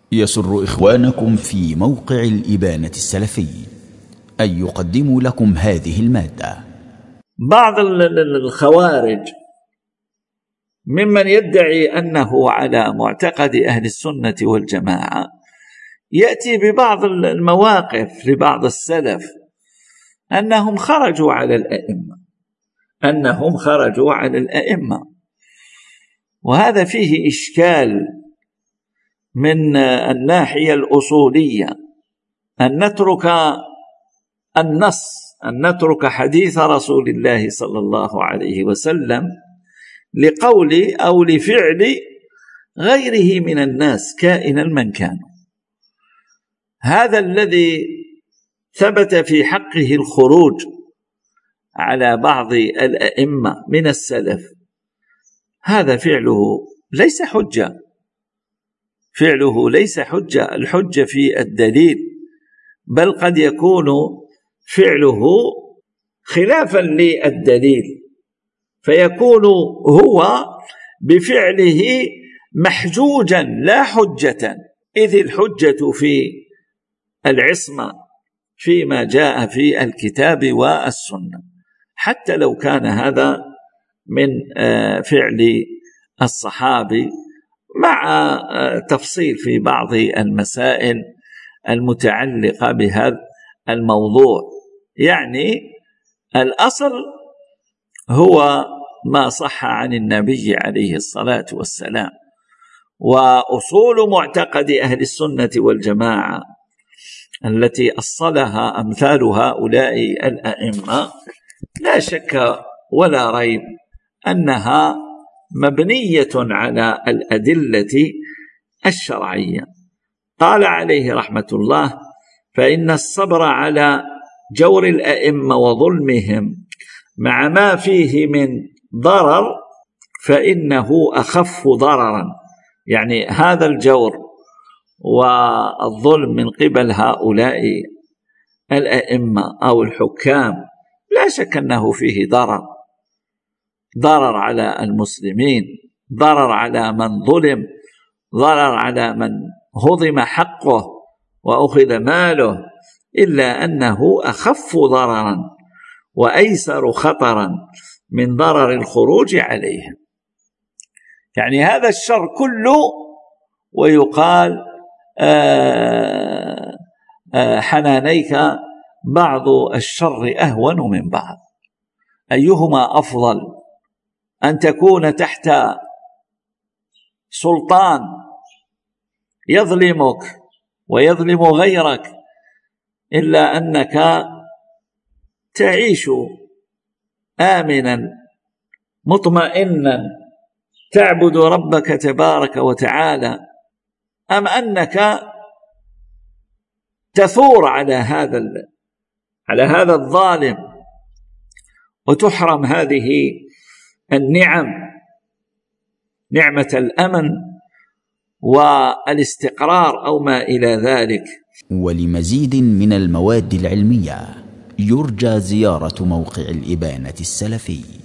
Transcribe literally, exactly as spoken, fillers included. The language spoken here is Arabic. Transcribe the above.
يسر إخوانكم في موقع الإبانة السلفي أن يقدموا لكم هذه المادة. بعض الخوارج ممن يدعي أنه على معتقد أهل السنة والجماعة يأتي ببعض المواقف لبعض السلف أنهم خرجوا على الأئمة أنهم خرجوا على الأئمة وهذا فيه إشكال من الناحية الأصولية، أن نترك النص أن نترك حديث رسول الله صلى الله عليه وسلم لقول أو لفعل غيره من الناس كائنا من كانوا. هذا الذي ثبت في حقه الخروج على بعض الأئمة من السلف، هذا فعله ليس حجة فعله ليس حجة الحجة في الدليل، بل قد يكون فعله خلافا للدليل فيكون هو بفعله محجوجا لا حجة، إذ الحجة في العصمة فيما جاء في الكتاب والسنة، حتى لو كان هذا من فعل الصحابي، مع تفصيل في بعض المسائل المتعلقة بهذا الموضوع. يعني الأصل هو ما صح عن النبي عليه الصلاة والسلام، وأصول معتقد أهل السنة والجماعة التي أصلها أمثال هؤلاء الأئمة لا شك ولا ريب أنها مبنية على الأدلة الشرعية. قال عليه رحمة الله: فإن الصبر على جور الأئمة وظلمهم مع ما فيه من ضرر فإنه أخف ضررا. يعني هذا الجور والظلم من قبل هؤلاء الأئمة أو الحكام لا شك أنه فيه ضرر ضرر على المسلمين، ضرر على من ظلم، ضرر على من هضم حقه وأخذ ماله، إلا أنه أخف ضررا وأيسر خطرا من ضرر الخروج عليهم. يعني هذا الشر كله، ويقال آآ آآ حنانيك بعض الشر أهون من بعض. أيهما أفضل، أن تكون تحت سلطان يظلمك ويظلم غيرك، إلا أنك تعيش آمنا مطمئنا تعبد ربك تبارك وتعالى، أم أنك تثور على هذا على هذا الظالم وتحرم هذه النعم، نعمة الأمن والاستقرار أو ما إلى ذلك. ولمزيد من المواد العلمية يرجى زيارة موقع الإبانة السلفي.